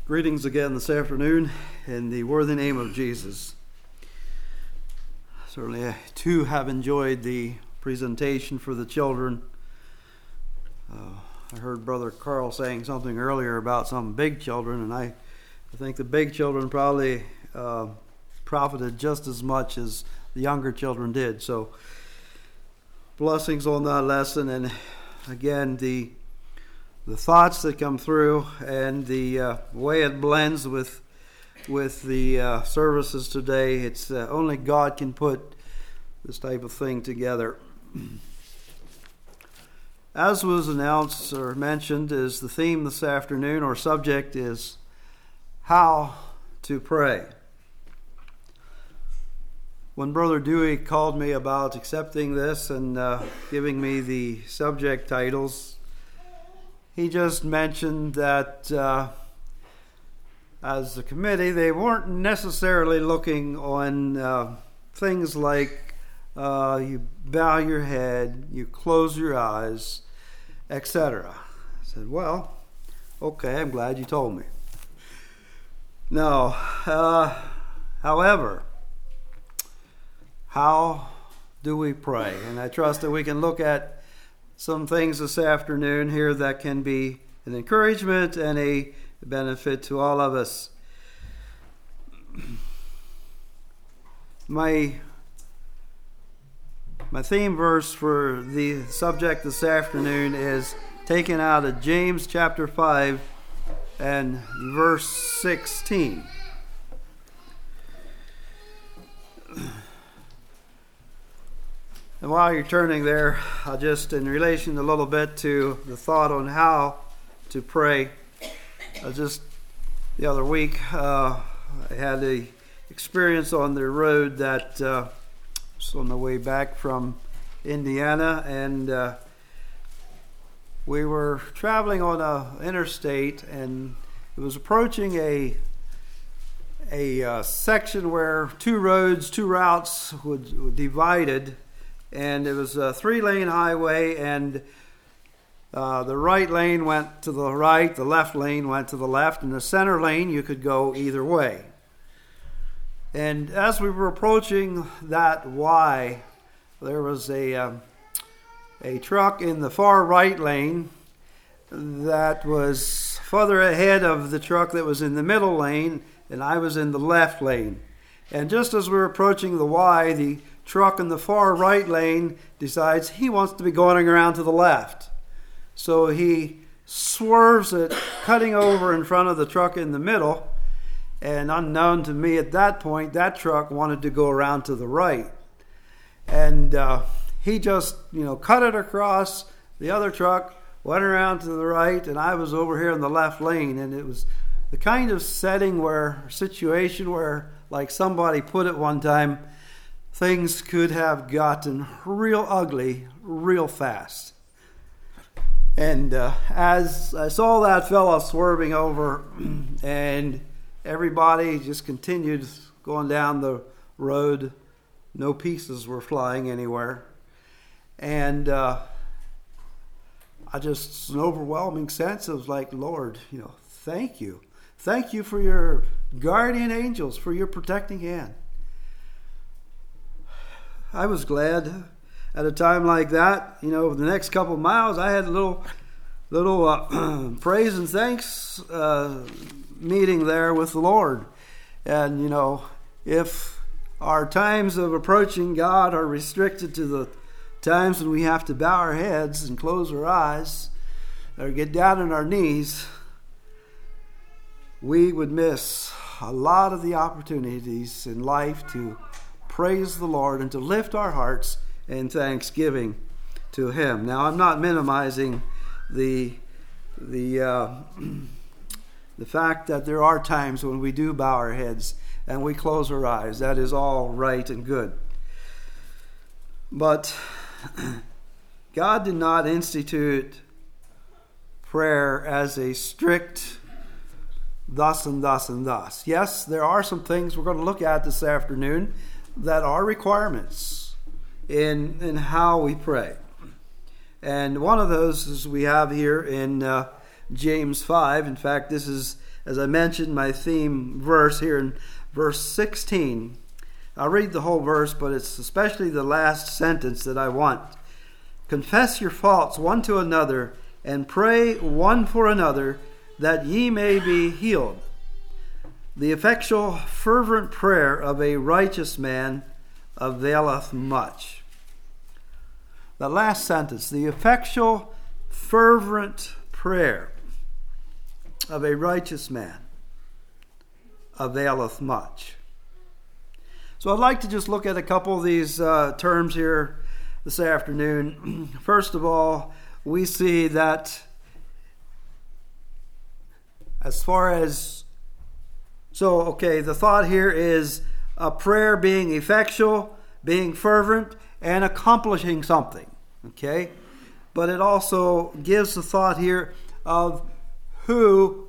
Greetings again this afternoon in the worthy name of Jesus. Certainly I too have enjoyed the presentation for the children. I heard Brother Carl saying something earlier about some big children, and I think the big children probably profited just as much as the younger children did. So blessings on that lesson, and again the thoughts that come through and the way it blends with the services today. It's only God can put this type of thing together. As was announced or mentioned, is the theme this afternoon, or subject is how to pray. When Brother Dewey called me about accepting this and giving me the subject titles, he just mentioned that as a committee, they weren't necessarily looking on things like you bow your head, you close your eyes, etc. I said, well, okay, I'm glad you told me. No, however, how do we pray? And I trust that we can look at some things this afternoon here that can be an encouragement and a benefit to all of us. My theme verse for the subject this afternoon is taken out of James chapter 5 and verse 16. And while you're turning there, I'll just, in relation a little bit to the thought on how to pray, just the other week, I had a experience on the road that was on the way back from Indiana, and we were traveling on a interstate, and it was approaching a section where two routes would divided. And it was a 3-lane highway, and the right lane went to the right, the left lane went to the left, and the center lane you could go either way. And as we were approaching that Y, there was a truck in the far right lane that was further ahead of the truck that was in the middle lane, and I was in the left lane. And just as we were approaching the Y, the truck in the far right lane decides he wants to be going around to the left. So he swerves it, cutting over in front of the truck in the middle. And unknown to me at that point, that truck wanted to go around to the right. And he just, cut it across. The other truck went around to the right, and I was over here in the left lane. And it was the kind of situation where, like somebody put it one time, things could have gotten real ugly real fast. And as I saw that fella swerving over, and everybody just continued going down the road, no pieces were flying anywhere. And I just, an overwhelming sense of like, Lord, thank you. Thank you for your guardian angels, for your protecting hand. I was glad at a time like that. The next couple of miles, I had a little praise and thanks meeting there with the Lord. And, if our times of approaching God are restricted to the times when we have to bow our heads and close our eyes or get down on our knees, we would miss a lot of the opportunities in life to praise the Lord and to lift our hearts in thanksgiving to Him. Now, I'm not minimizing the fact that there are times when we do bow our heads and we close our eyes. That is all right and good. But God did not institute prayer as a strict thus and thus and thus. Yes, there are some things we're going to look at this afternoon that are requirements in how we pray. And one of those is we have here in James 5. In fact, this is as I mentioned, my theme verse here in verse 16. I'll read the whole verse, but it's especially the last sentence that I want. Confess your faults one to another, and pray one for another, that ye may be healed. The effectual, fervent prayer of a righteous man availeth much. The last sentence, the effectual, fervent prayer of a righteous man availeth much. So I'd like to just look at a couple of these terms here this afternoon. First of all, we see that as far as, the thought here is a prayer being effectual, being fervent, and accomplishing something. Okay? But it also gives the thought here of who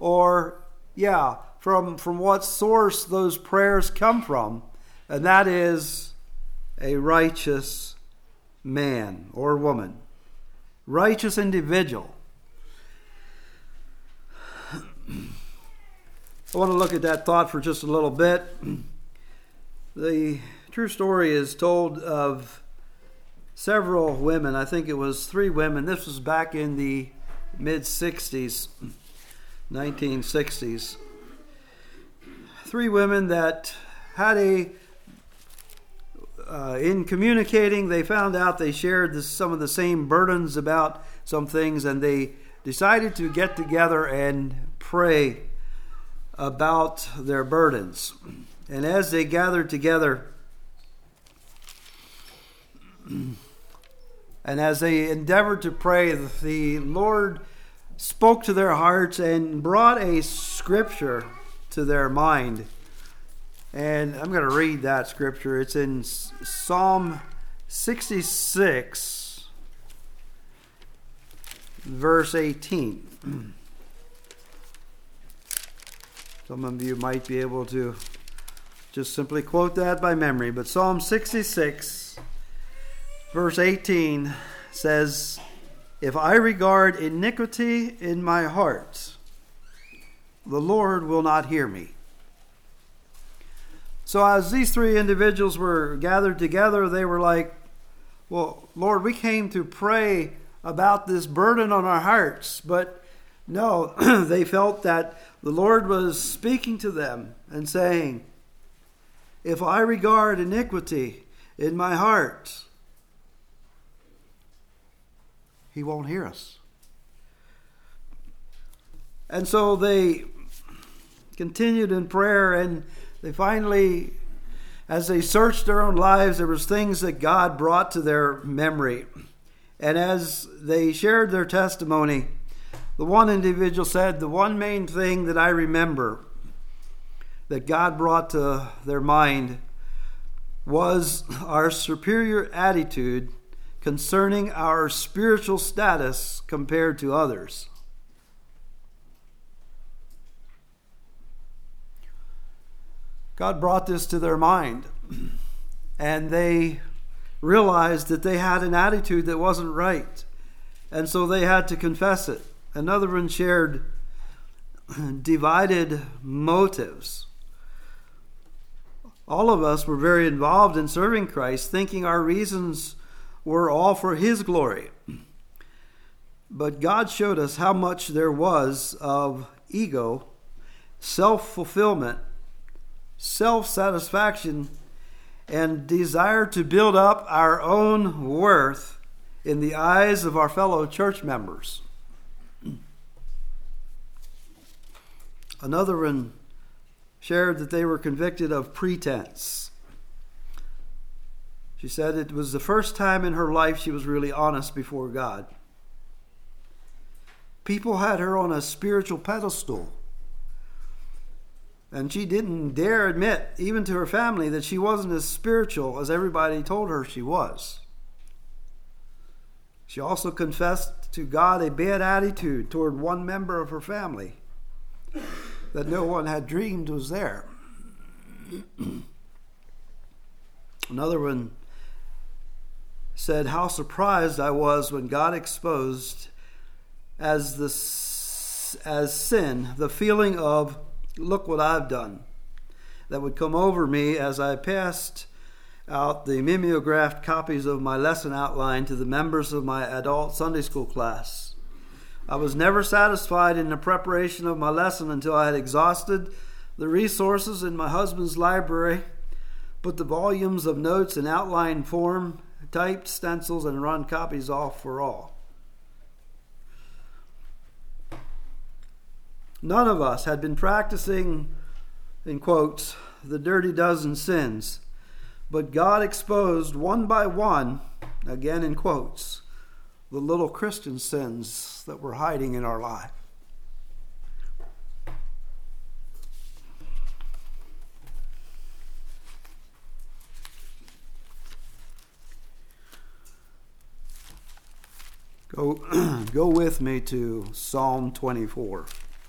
from what source those prayers come from. And that is a righteous man or woman. Righteous individual. I want to look at that thought for just a little bit. The true story is told of several women. I think it was 3 women. This was back in the mid-60s, 1960s. 3 women that had in communicating, they found out they shared some of the same burdens about some things, and they decided to get together and pray about their burdens. And as they gathered together, and as they endeavored to pray, the Lord spoke to their hearts and brought a scripture to their mind. And I'm going to read that scripture. It's in Psalm 66, verse 18. Some of you might be able to just simply quote that by memory. But Psalm 66, verse 18 says, "If I regard iniquity in my heart, the Lord will not hear me." So as these 3 individuals were gathered together, they were like, well, Lord, we came to pray about this burden on our hearts. But no, they felt that the Lord was speaking to them and saying, if I regard iniquity in my heart, He won't hear us. And so they continued in prayer, and they finally, as they searched their own lives, there was things that God brought to their memory. And as they shared their testimony, the one individual said, the one main thing that I remember that God brought to their mind was our superior attitude concerning our spiritual status compared to others. God brought this to their mind, and they realized that they had an attitude that wasn't right, and so they had to confess it. Another one shared divided motives. All of us were very involved in serving Christ, thinking our reasons were all for His glory. But God showed us how much there was of ego, self-fulfillment, self-satisfaction, and desire to build up our own worth in the eyes of our fellow church members. Another one shared that they were convicted of pretense. She said it was the first time in her life she was really honest before God. People had her on a spiritual pedestal, and she didn't dare admit, even to her family, that she wasn't as spiritual as everybody told her she was. She also confessed to God a bad attitude toward one member of her family that no one had dreamed was there. Another one said how surprised I was when God exposed as the as sin the feeling of, look what I've done, that would come over me as I passed out the mimeographed copies of my lesson outline to the members of my adult Sunday school class. I was never satisfied in the preparation of my lesson until I had exhausted the resources in my husband's library, put the volumes of notes in outline form, typed stencils, and run copies off for all. None of us had been practicing, in quotes, the dirty dozen sins, but God exposed one by one, again in quotes, the little Christian sins that were hiding in our life. Go with me to Psalm 24.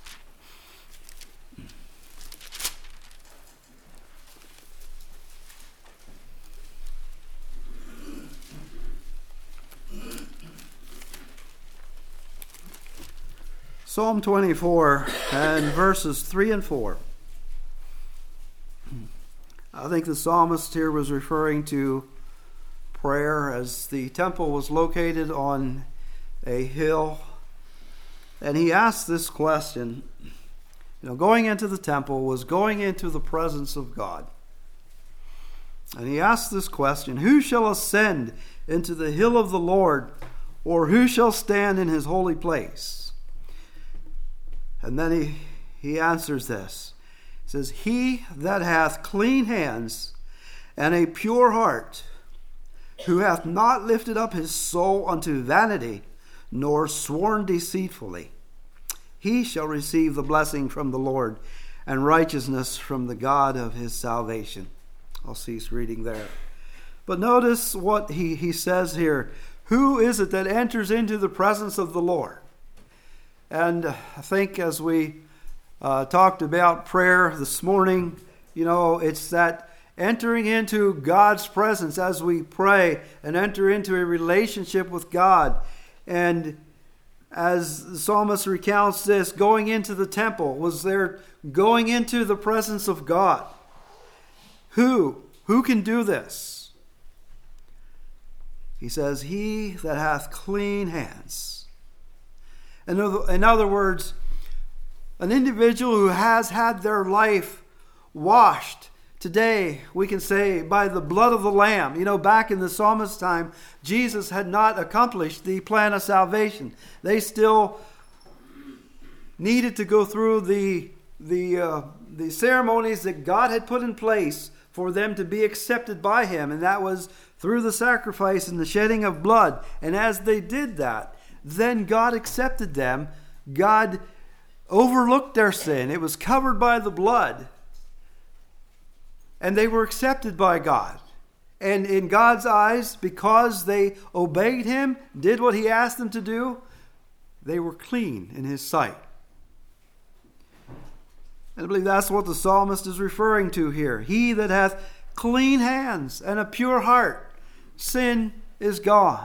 Psalm 24 and verses 3 and 4. I think the psalmist here was referring to prayer, as the temple was located on a hill. And he asked this question. Going into the temple was going into the presence of God. And he asked this question, who shall ascend into the hill of the Lord, or who shall stand in his holy place? And then he answers this. He says, he that hath clean hands and a pure heart, who hath not lifted up his soul unto vanity, nor sworn deceitfully, he shall receive the blessing from the Lord and righteousness from the God of his salvation. I'll cease reading there. But notice what he says here. Who is it that enters into the presence of the Lord? And I think as we talked about prayer this morning, it's that entering into God's presence as we pray and enter into a relationship with God. And as the psalmist recounts this, going into the temple was there, going into the presence of God. Who can do this? He says, he that hath clean hands. In other words, an individual who has had their life washed. Today, we can say, by the blood of the Lamb. Back in the psalmist's time, Jesus had not accomplished the plan of salvation. They still needed to go through the ceremonies that God had put in place for them to be accepted by Him. And that was through the sacrifice and the shedding of blood. And as they did that, then God accepted them. God overlooked their sin. It was covered by the blood. And they were accepted by God. And in God's eyes, because they obeyed Him, did what He asked them to do, they were clean in His sight. And I believe that's what the psalmist is referring to here. He that hath clean hands and a pure heart, sin is gone.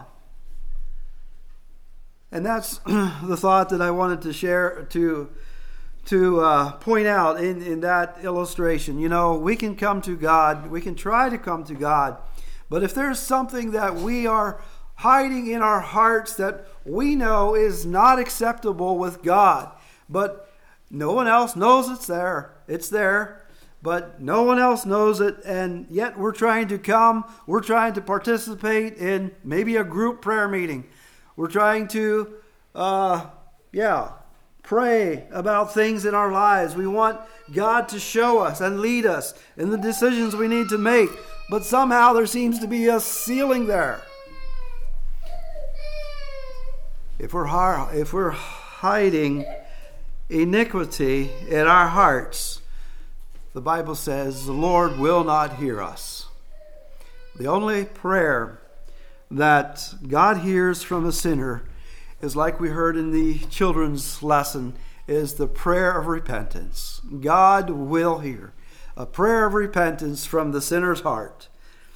And that's the thought that I wanted to share, to point out in that illustration. We can come to God, we can try to come to God, but if there's something that we are hiding in our hearts that we know is not acceptable with God, but no one else knows it's there, but no one else knows it, and yet we're trying to participate in maybe a group prayer meeting. We're trying to, pray about things in our lives. We want God to show us and lead us in the decisions we need to make. But somehow there seems to be a ceiling there. If we're hiding iniquity in our hearts, the Bible says the Lord will not hear us. The only prayer that God hears from a sinner is, like we heard in the children's lesson, is the prayer of repentance. God will hear a prayer of repentance from the sinner's heart.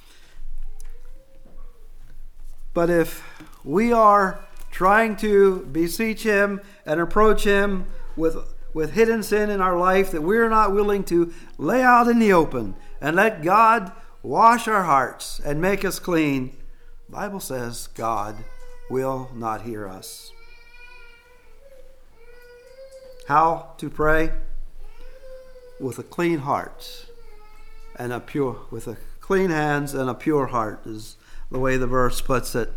But if we are trying to beseech Him and approach Him with hidden sin in our life that we're not willing to lay out in the open and let God wash our hearts and make us clean, the Bible says God will not hear us. How to pray? With a clean heart and with a clean hands and a pure heart is the way the verse puts it.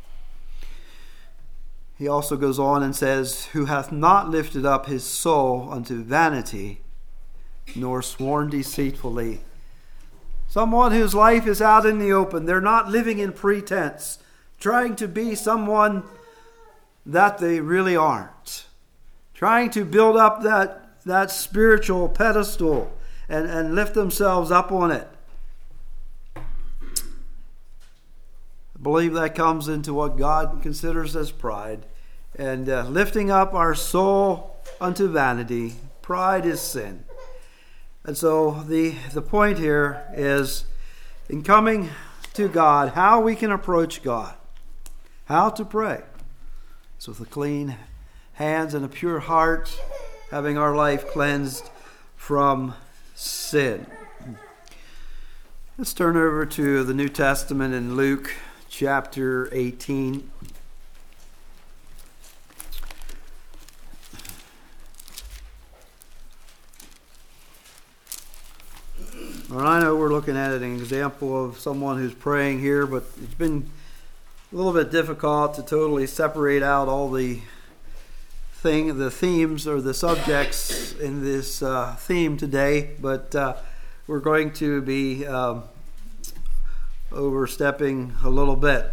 He also goes on and says, who hath not lifted up his soul unto vanity, nor sworn deceitfully. Someone whose life is out in the open. They're not living in pretense, trying to be someone that they really aren't. Trying to build up that spiritual pedestal and lift themselves up on it. I believe that comes into what God considers as pride. And lifting up our soul unto vanity. Pride is sin. And so the point here is, in coming to God, how we can approach God. How to pray. So with a clean hands and a pure heart, having our life cleansed from sin. Let's turn over to the New Testament in Luke chapter 18. Well, I know we're looking at an example of someone who's praying here, but it's been a little bit difficult to totally separate out all the themes or the subjects in this theme today, but we're going to be overstepping a little bit.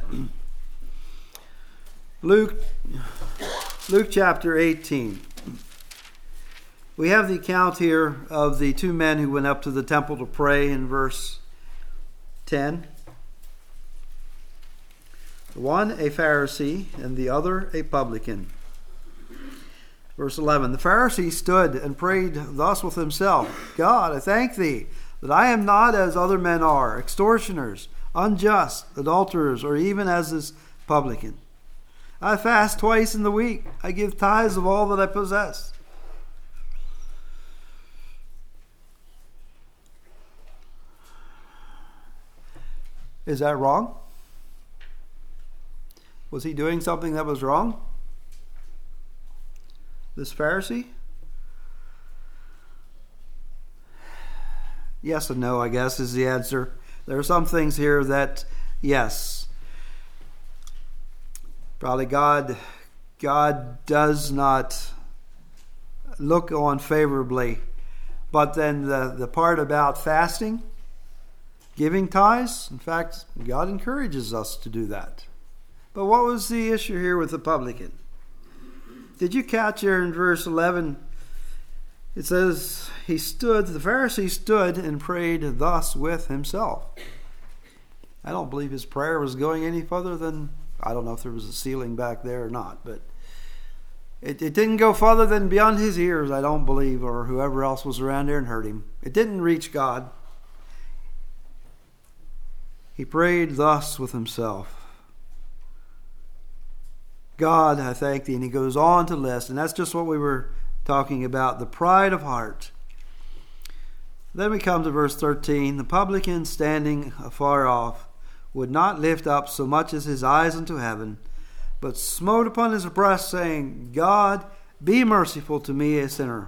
Luke chapter 18. We have the account here of the two men who went up to the temple to pray in verse 10. The one a Pharisee and the other a publican. Verse 11, the Pharisee stood and prayed thus with himself, God, I thank thee that I am not as other men are, extortioners, unjust, adulterers, or even as this publican. I fast twice in the week. I give tithes of all that I possess. Is that wrong? Was he doing something that was wrong? This Pharisee? Yes and no, I guess, is the answer. There are some things here that, yes, probably God does not look on favorably. But then the part about fasting, giving tithes, in fact, God encourages us to do that. But what was the issue here with the publican? Did you catch here in verse 11? It says, the Pharisee stood and prayed thus with himself. I don't believe his prayer was going any further than, I don't know if there was a ceiling back there or not, but it didn't go further than beyond his ears, I don't believe, or whoever else was around there and heard him. It didn't reach God. He prayed thus with himself. God, I thank thee. And he goes on to list, and that's just what we were talking about, the pride of heart. Then we come to verse 13. The publican, standing afar off, would not lift up so much as his eyes unto heaven, but smote upon his breast, saying, God, be merciful to me, a sinner.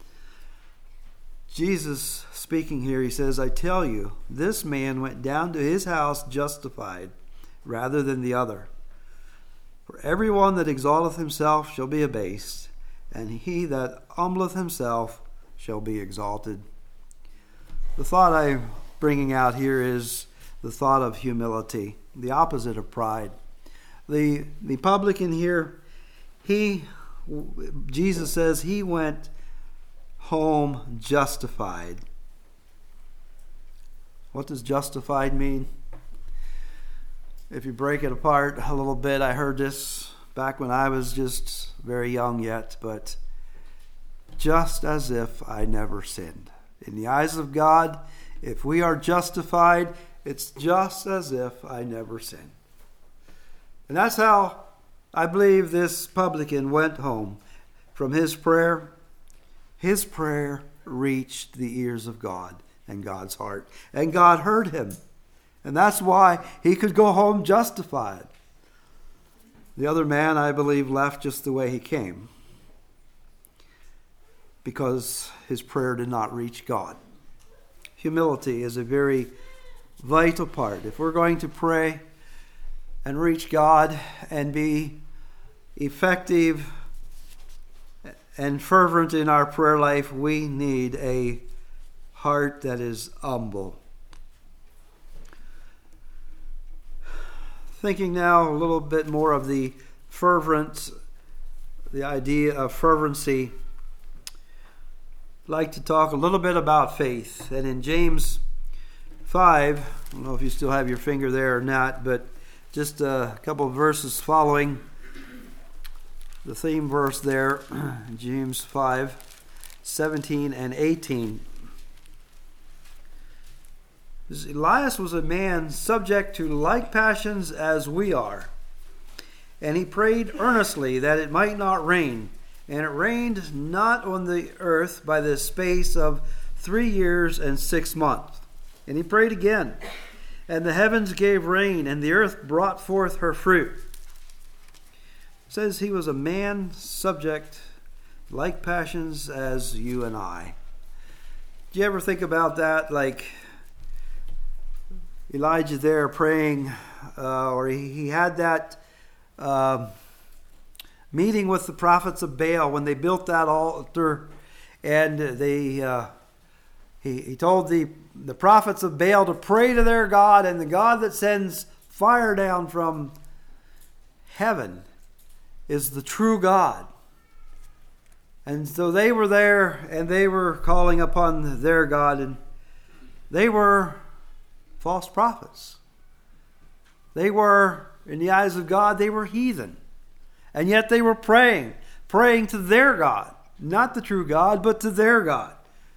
Jesus speaking here, he says, I tell you, this man went down to his house justified rather than the other. For every one that exalteth himself shall be abased, and he that humbleth himself shall be exalted. The thought I'm bringing out here is the thought of humility, the opposite of pride. The publican here, Jesus says he went home justified. What does justified mean? If you break it apart a little bit, I heard this back when I was just very young yet, but just as if I never sinned. In the eyes of God, if we are justified, it's just as if I never sinned. And that's how I believe this publican went home. from his prayer reached the ears of God and God's heart. And God heard him. And that's why he could go home justified. The other man, I believe, left just the way he came, because his prayer did not reach God. Humility is a very vital part. If we're going to pray and reach God and be effective and fervent in our prayer life, we need a heart that is humble. Thinking now a little bit more of the idea of fervency, I'd like to talk a little bit about faith. And in James 5, I don't know if you still have your finger there or not, but just a couple of verses following the theme verse there, James 5, 17 and 18. Elias was a man subject to like passions as we are, and he prayed earnestly that it might not rain. And it rained not on the earth by the space of 3 years and 6 months. And he prayed again, and the heavens gave rain, and the earth brought forth her fruit. It says he was a man subject like passions as you and I. Do you ever think about that? Like Elijah there praying, or he had that meeting with the prophets of Baal when they built that altar, and he told the prophets of Baal to pray to their God, and the God that sends fire down from heaven is the true God. And so they were there, and they were calling upon their God, and they were false prophets. They were, in the eyes of God, they were heathen. And yet they were praying to their God, not the true God, but to their God.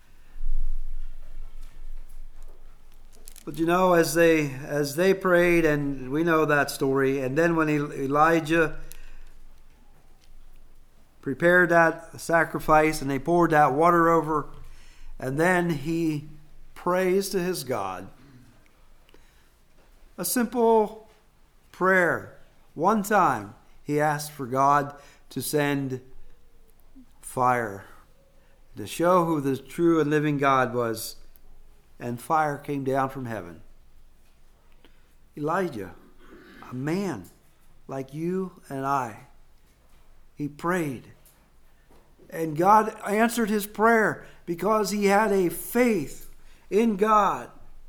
But you know, as they prayed, and we know that story, and then when Elijah prepared that sacrifice and they poured that water over, and then he prays to his God. A simple prayer. One time he asked for God to send fire to show who the true and living God was, and fire came down from heaven. Elijah, a man like you and I, he prayed, and God answered his prayer because he had a faith in God.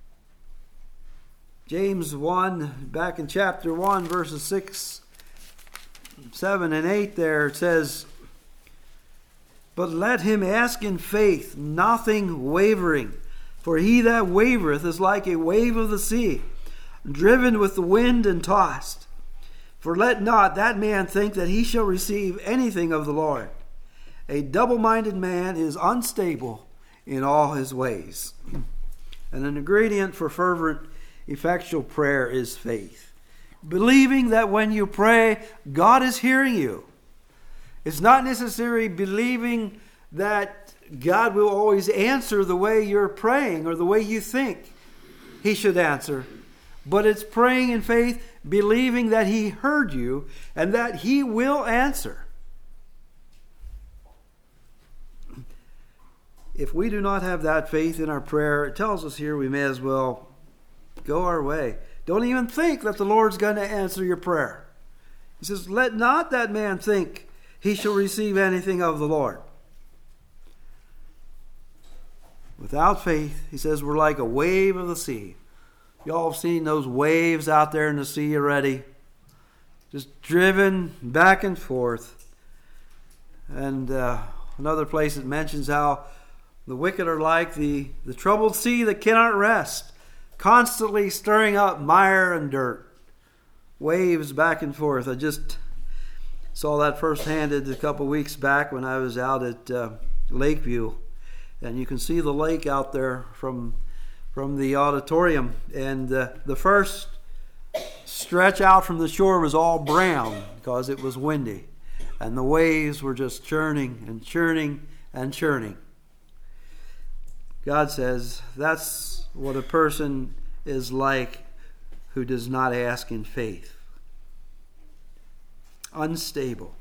James 1, back in chapter 1, verses 6, 7, and 8 there, it says, "But let him ask in faith, nothing wavering. For he that wavereth is like a wave of the sea, driven with the wind and tossed. For let not that man think that he shall receive anything of the Lord. A double-minded man is unstable in all his ways." And an ingredient for fervent, effectual prayer is faith. Believing that when you pray, God is hearing you. It's not necessarily believing that God will always answer the way you're praying or the way you think he should answer. But it's praying in faith, believing that he heard you and that he will answer. If we do not have that faith in our prayer, it tells us here we may as well go our way. Don't even think that the Lord's going to answer your prayer. He says, let not that man think he shall receive anything of the Lord. Without faith, he says, we're like a wave of the sea. Y'all have seen those waves out there in the sea already, just driven back and forth. And another place it mentions how the wicked are like the troubled sea that cannot rest, constantly stirring up mire and dirt. Waves back and forth. I just saw that firsthand a couple weeks back when I was out at Lakeview. And you can see the lake out there from the auditorium. And the first stretch out from the shore was all brown because it was windy. and the waves were just churning and churning and churning. God says that's what a person is like who does not ask in faith. Unstable.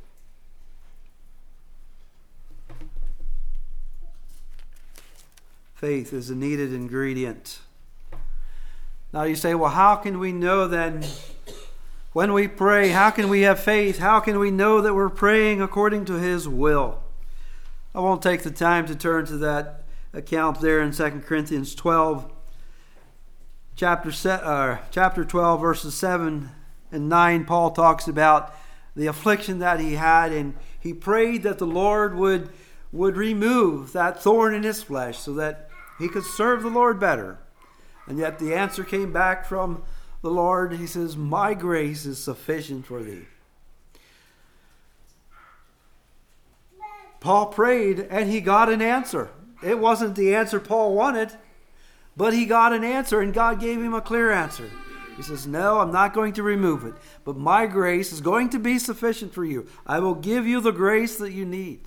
Faith is a needed ingredient. Now you say, well, how can we know then when we pray? How can we have faith? How can we know that we're praying according to His will? I won't take the time to turn to that account there in 2 Corinthians 12. Chapter 12, verses 7 and 9, Paul talks about the affliction that he had, and he prayed that the Lord would remove that thorn in his flesh so that he could serve the Lord better. And yet the answer came back from the Lord. He says, "My grace is sufficient for thee." Paul prayed and he got an answer. It wasn't the answer Paul wanted, but he got an answer, and God gave him a clear answer. He says, "No, I'm not going to remove it, but my grace is going to be sufficient for you. I will give you the grace that you need."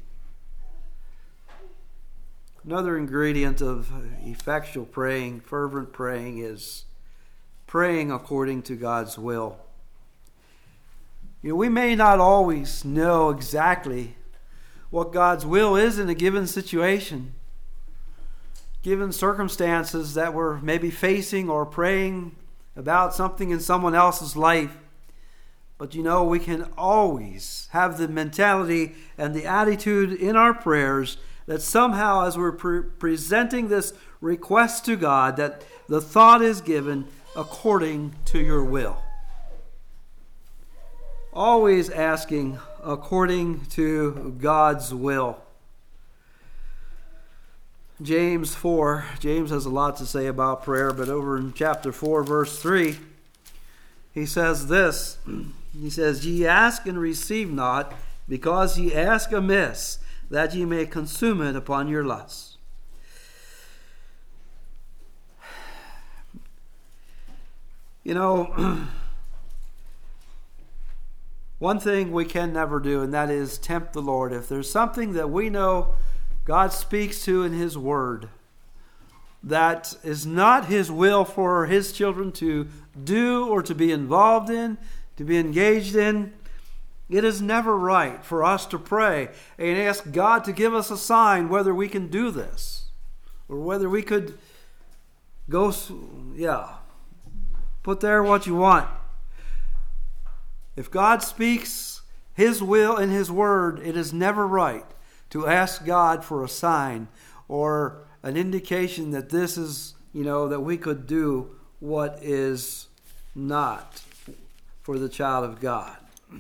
Another ingredient of effectual praying, fervent praying, is praying according to God's will. We may not always know exactly what God's will is in a given situation, given circumstances that we're maybe facing or praying about something in someone else's life. But we can always have the mentality and the attitude in our prayers that somehow as we're presenting this request to God, that the thought is given according to your will. Always asking according to God's will. James 4. James has a lot to say about prayer, but over in chapter 4, verse 3, he says this. He says, "Ye ask and receive not, because ye ask amiss, that ye may consume it upon your lusts." One thing we can never do, and that is tempt the Lord. If there's something that we know God speaks to in His Word that is not His will for His children to do or to be involved in, to be engaged in, it is never right for us to pray and ask God to give us a sign whether we can do this or whether we could go, put there what you want. If God speaks His will in His Word, it is never right to ask God for a sign or an indication that this is, that we could do what is not for the child of God.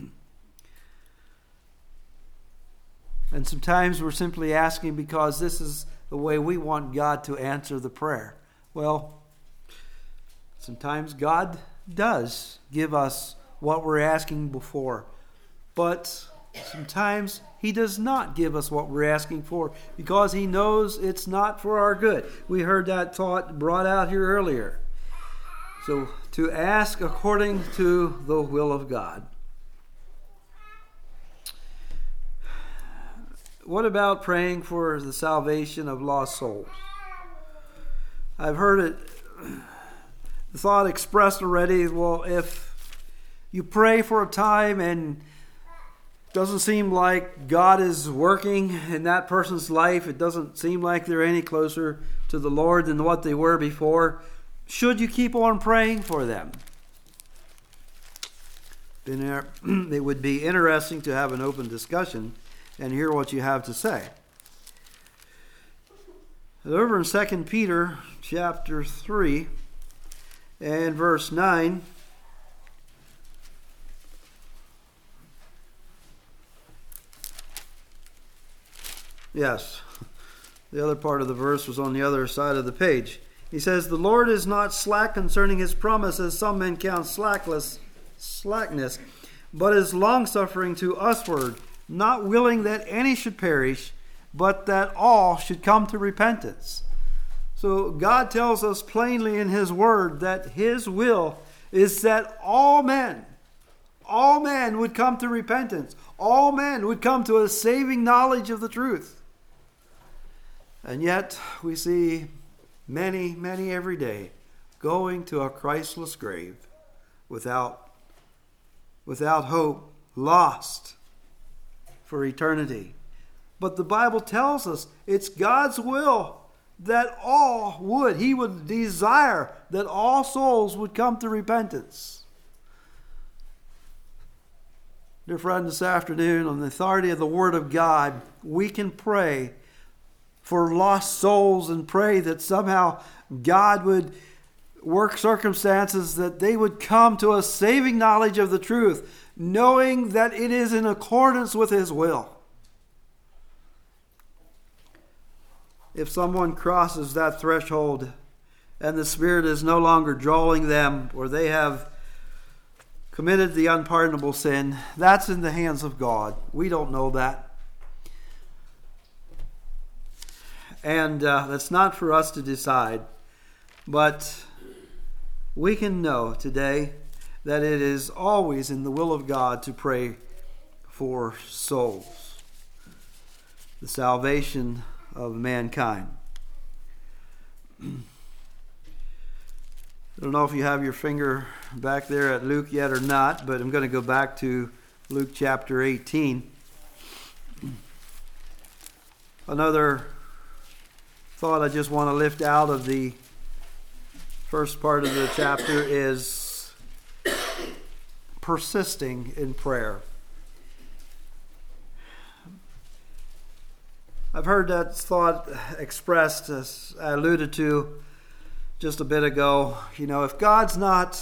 And sometimes we're simply asking because this is the way we want God to answer the prayer. Well, sometimes God does give us what we're asking before, but sometimes He does not give us what we're asking for because He knows it's not for our good. We heard that thought brought out here earlier. So to ask according to the will of God. What about praying for the salvation of lost souls? I've heard the thought expressed already, well, if you pray for a time and it doesn't seem like God is working in that person's life, it doesn't seem like they're any closer to the Lord than what they were before, should you keep on praying for them? It would be interesting to have an open discussion and hear what you have to say. Over in 2 Peter chapter 3 and verse 9, yes, the other part of the verse was on the other side of the page. He says, "The Lord is not slack concerning His promise, as some men count slackness, but is longsuffering to usward, not willing that any should perish, but that all should come to repentance." So God tells us plainly in His Word that His will is that all men all men would come to repentance. All men would come to a saving knowledge of the truth. And yet we see many, many every day going to a Christless grave without hope, lost for eternity. But the Bible tells us it's God's will that all would. He would desire that all souls would come to repentance. Dear friend, this afternoon, on the authority of the Word of God, we can pray for lost souls and pray that somehow God would work circumstances that they would come to a saving knowledge of the truth, knowing that it is in accordance with His will. If someone crosses that threshold and the Spirit is no longer drawing them, or they have committed the unpardonable sin, that's in the hands of God. We don't know that. And that's not for us to decide. But we can know today that it is always in the will of God to pray for souls, the salvation of mankind. I don't know if you have your finger back there at Luke yet or not, but I'm going to go back to Luke chapter 18. Another thought I just want to lift out of the first part of the chapter is persisting in prayer. I've heard that thought expressed, as I alluded to just a bit ago. If God's not,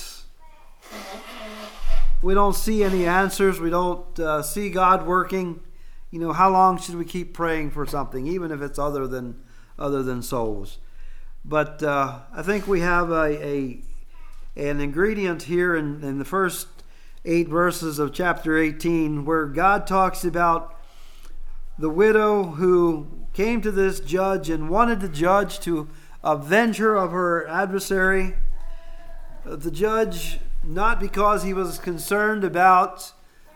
we don't see any answers, we don't see God working, how long should we keep praying for something, even if it's other than souls? But I think we have an ingredient here in the first 8 verses of chapter 18, where God talks about the widow who came to this judge and wanted the judge to avenge her of her adversary. The judge, not because he was concerned about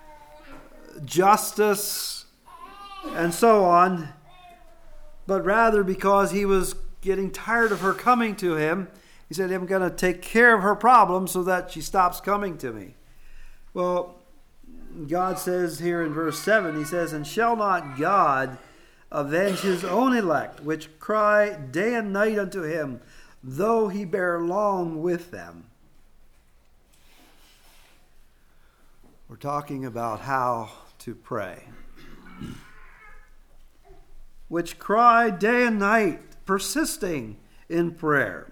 justice and so on, but rather because he was getting tired of her coming to him. He said, I'm going to take care of her problem so that she stops coming to me. Well, God says here in verse 7, He says, and shall not God avenge His own elect, which cry day and night unto Him, though He bear long with them? We're talking about how to pray. Which cry day and night, persisting in prayer.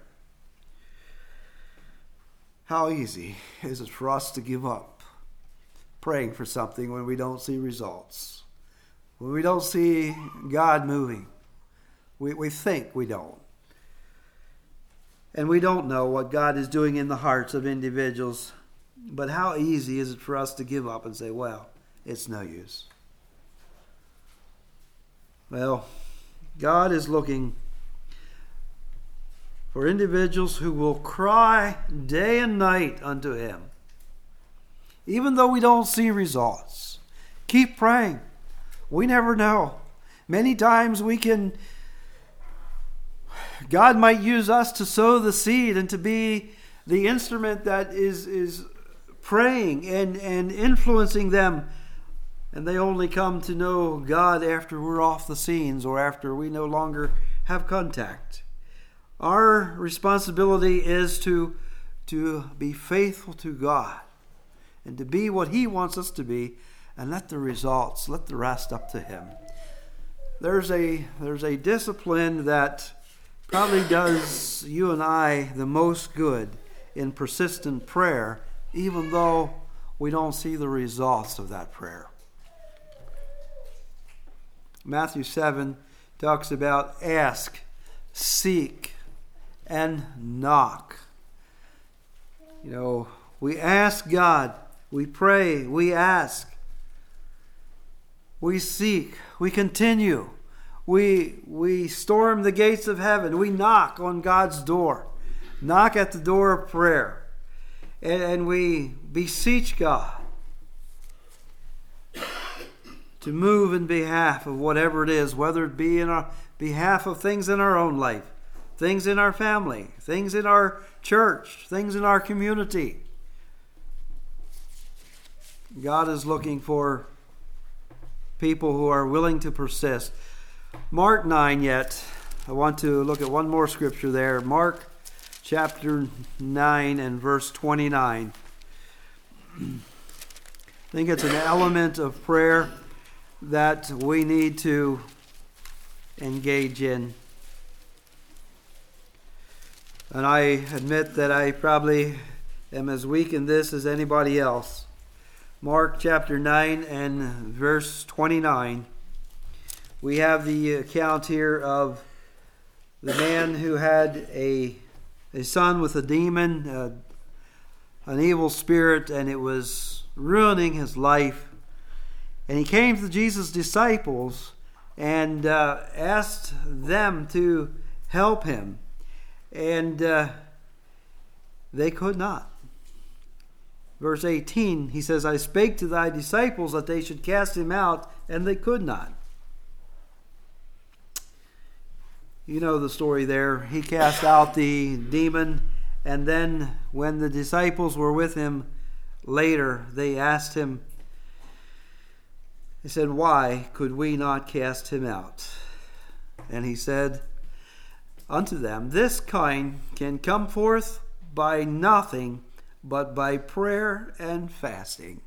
How easy is it for us to give up praying for something when we don't see results, when we don't see God moving? We think we don't. And we don't know what God is doing in the hearts of individuals. But how easy is it for us to give up and say, well, it's no use. Well, God is looking for individuals who will cry day and night unto Him. Even though we don't see results, keep praying. We never know. Many times God might use us to sow the seed and to be the instrument that is praying and influencing them. And they only come to know God after we're off the scenes or after we no longer have contact. Our responsibility is to be faithful to God and to be what He wants us to be, and let the rest up to Him. There's a discipline that probably does you and I the most good in persistent prayer, even though we don't see the results of that prayer. Matthew 7 talks about ask, seek, and knock. We ask God, we pray, we ask, we seek, we continue, we storm the gates of heaven, we knock on God's door, knock at the door of prayer, and we beseech God to move in behalf of whatever it is, whether it be in our behalf of things in our own life, things in our family, things in our church, things in our community. God is looking for people who are willing to persist. Mark 9 yet. I want to look at one more scripture there. Mark chapter 9 and verse 29. I think it's an element of prayer that we need to engage in. And I admit that I probably am as weak in this as anybody else. Mark chapter 9 and verse 29. We have the account here of the man who had a son with a demon, an evil spirit, and it was ruining his life. And he came to Jesus' disciples and asked them to help him. And they could not. Verse 18, he says, I spake to thy disciples that they should cast him out, and they could not. You know the story there. He cast out the demon, and then when the disciples were with him later, they asked him, they said, why could we not cast him out? And he said unto them, this kind can come forth by nothing but by prayer and fasting.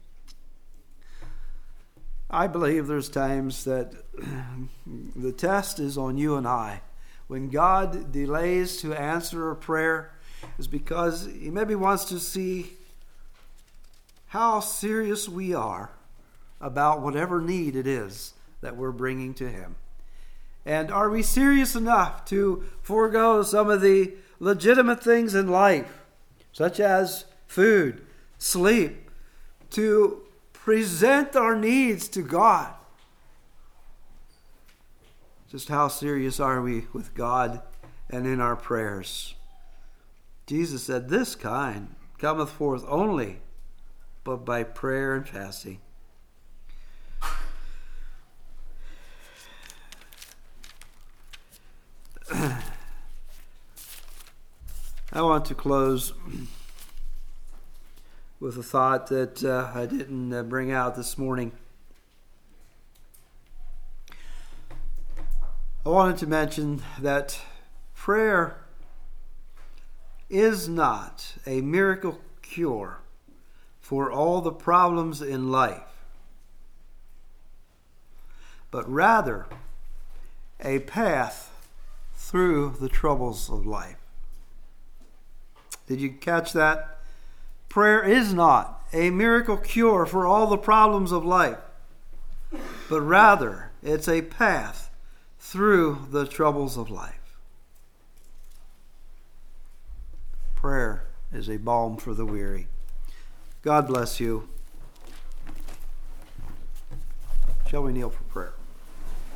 I believe there's times that the test is on you and I. When God delays to answer a prayer, is because He maybe wants to see how serious we are about whatever need it is that we're bringing to Him. And are we serious enough to forego some of the legitimate things in life, such as food, sleep, to present our needs to God? Just how serious are we with God and in our prayers? Jesus said, this kind cometh forth only but by prayer and fasting. I want to close with a thought that I didn't bring out this morning. I wanted to mention that prayer is not a miracle cure for all the problems in life, but rather a path through the troubles of life. Did you catch that? Prayer is not a miracle cure for all the problems of life, but rather it's a path through the troubles of life. Prayer is a balm for the weary. God bless you. Shall we kneel for prayer?